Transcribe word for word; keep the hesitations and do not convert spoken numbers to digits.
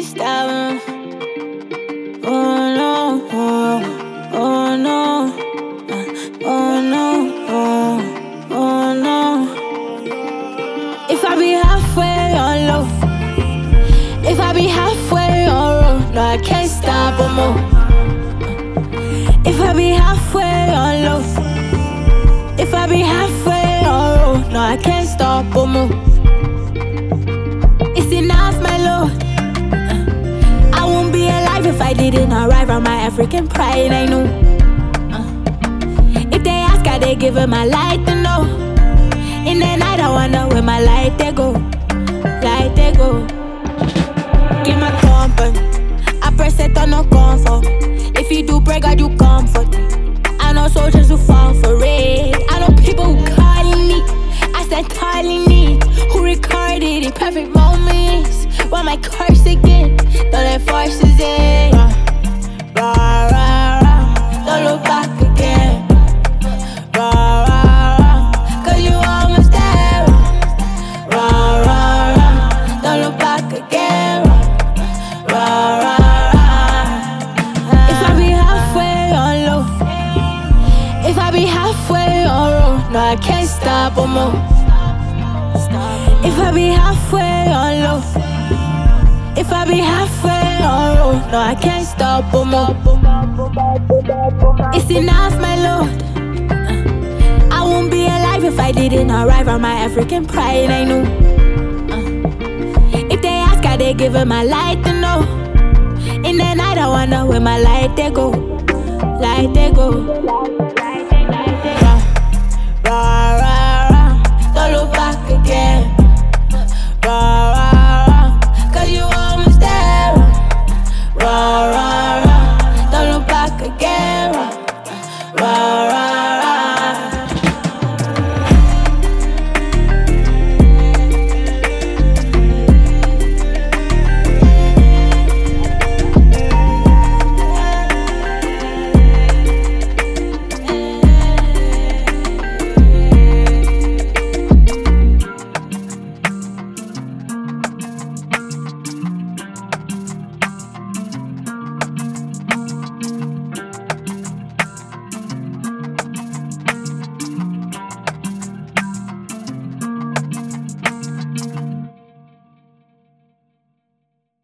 stop. Oh no, oh, oh no, oh no, oh, oh no. If I be halfway on low, if I be halfway on road, no, I can't stop or more. If I be halfway on low, if I be halfway on road, no, I can't stop or more. It's enough, my lord. I won't be alive if I didn't arrive on my African pride, I know. uh, If they ask how they give her my light, to know. In the night I wonder where my light they go. Light they go. Give my company, I press it on no comfort. If you do break, I do comfort. I know soldiers who fall for it. I know people who calling me, I said calling me, who recorded in perfect moments. Want my curse again, throw their forces in. Rah, rah, rah, rah. Don't look back again. Rah, rah, rah. Cause you almost there. Rah, rah, rah. Don't look back again. Rah, rah, rah. If I be halfway on low, if I be halfway on road, no, I can't stop or more. If I be halfway on low, if I be halfway on road, no, I can't stop or more. It's enough, my lord. I won't be alive if I didn't arrive on my African pride, I know. uh, If they ask how they give her my light, to know. In the night I wonder where my light they go. Light they go.